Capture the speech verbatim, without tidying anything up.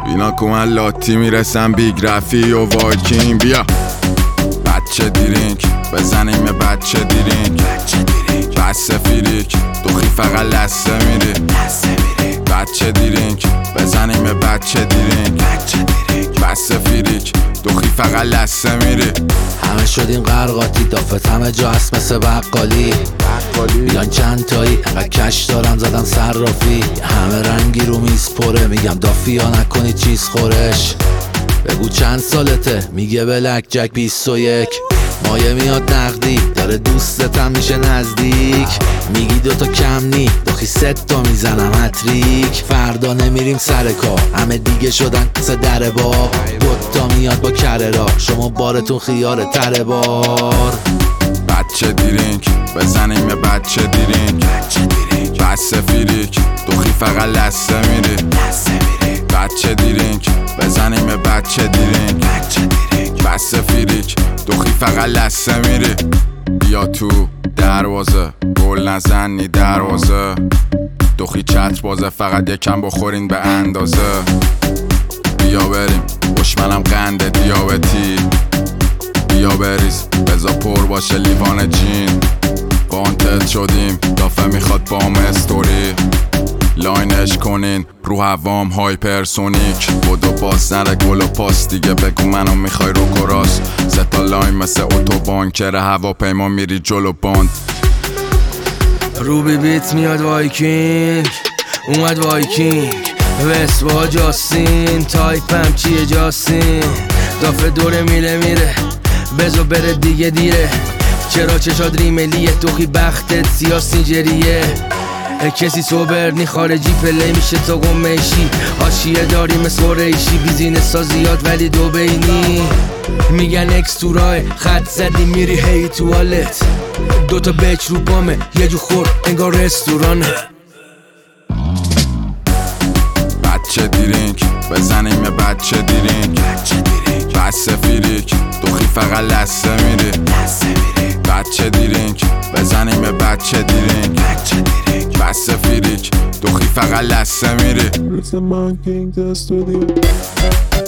اینا که من لاتی میرسم بیگ رفی و وایکینگ. بیا بچه دیرینک بزنیم بچه دیرینک، بس فیریک دخی فقط لسه میری. بچه دیرینک بزنیم بچه دیرینک، بس فیریک دخی فقط لسه میری. همه شدیم غرقاتی دافت همه جا هست مثل بقالی. بیان چند تایی انقدر کش دارم زدن صرافی. همه رنگی رو میز پره میگم دافی یا نکنی چیز خورش. بگو چند سالته میگه بلک جک بیست و یک. مایه میاد نقدی داره دوستتم میشه نزدیک. میگی دوتا کم نی دخی ست تا میزنم هتریک. فردا نمیریم سر کار همه دیگه شدن کس در بار. دوتا میاد با کره را شما بارتون خیاره تره بار. بچه دیرینک بزنیم بچه دیرینک، بس فیریک دخی فقط لسه میری. بچه دیرینک بزنیم بچه دیرینک، بس فیریک دخی فقط لسه میری. بیا تو دروازه گل نزنی دروازه. دخی چت بازه فقط یکم بخورین به اندازه. بیا بریم بشمنم قنده دیابتی. بیا بریز بزا پر باشه لیوان جین. وانتد شدیم دافه میخواد بام استوری. لاینش کنین رو هوام هایپرسونیک. بودو باز نره گل و پاس دیگه بگو منو میخوای رو کراس. زتا لاین مثل اتوبان کره هواپیما میری جلو باند. روبی بیت میاد وایکینگ اومد وایکینگ. وست با جاستین تایپم چیه جاستین. دافه دوره میره میره بزو بره دیگه دیره. چرا چشاد ریملیه دخی بختت سیاه سینجریه. کسی سوبر نی خارجی پلی میشه تا گمشی. آشیه داری مثل ریشی بیزینس ها زیاد ولی دو بینی. میگن اکس تو راه خط زدی میری هی توالت. دوتا بچ رو بامه یه جو خور انگار رستورانه. بچه دیرینک بزنیم بچه دیرینک، بس فیریک دخی فقط لسه میری. بچه دیرینک بزنیم بچه دیرینک، بس فیریک دخی فقط لسه میری.